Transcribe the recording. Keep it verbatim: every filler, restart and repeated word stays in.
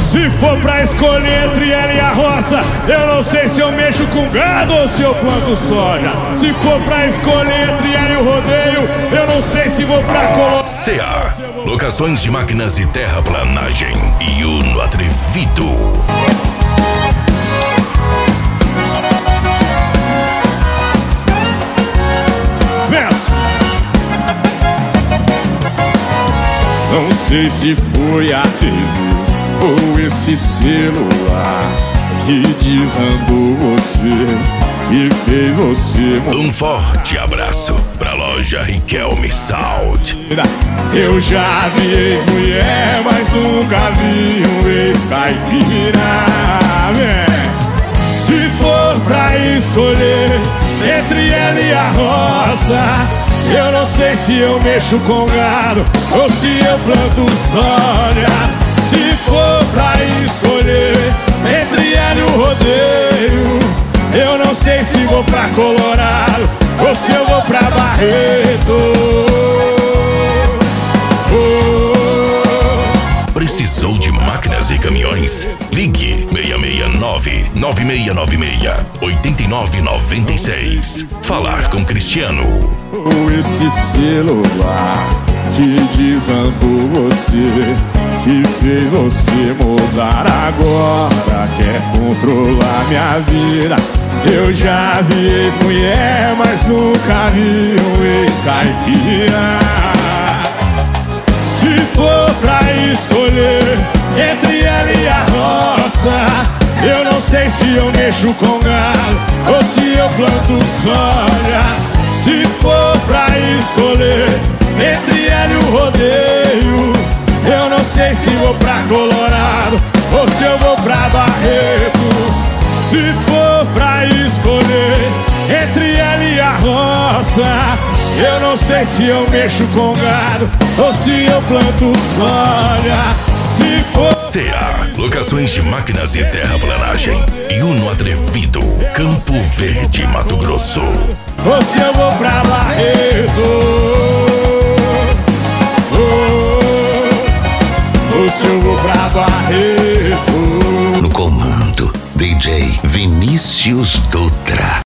Se for pra escolher entre ela e a roça, eu não sei se eu mexo com gado ou se eu planto soja. Se for pra escolher entre ela e o rodeio, eu não sei se vou pra Colômbia. C A Locações de máquinas e terraplanagem. E Uno Atrevido. Não sei se foi a T V ou esse celular que desandou você e fez você morrer. Um forte abraço pra loja Riquelme Salt. Eu já vi ex-mulher, mas nunca vi um ex-caipira. Se for pra escolher entre ela e a roça, eu não sei se eu mexo com gado ou se eu planto soja. Se for pra escolher entre ela e o rodeio, eu não sei se vou pra Colorado ou se eu vou pra Barreto. Oh. Precisou de máquinas e caminhões? Ligue seis seis nove, nove seis nove seis, oito nove nove seis. Falar com Cristiano. Ou esse celular que desandou você, que fez você mudar, agora quer controlar minha vida. Eu já vi ex-mulher, mas nunca vi um ex-caipira. Se for pra escolher entre ela e a roça, eu não sei se eu mexo com gado ou se eu planto soja. Se for pra escolher entre ela e o rodeio, eu não sei se vou pra Colorado ou se eu vou pra Barretos. Se for pra escolher entre ela e a roça, eu não sei se eu mexo com gado ou se eu planto soja. Se for C A Locações de máquinas e terraplanagem. E Uno Atrevido, Campo Verde, Mato Grosso. Ou se eu vou pra Barreto, ou se eu vou pra Barreto. No comando, D J Vinícius Dutra.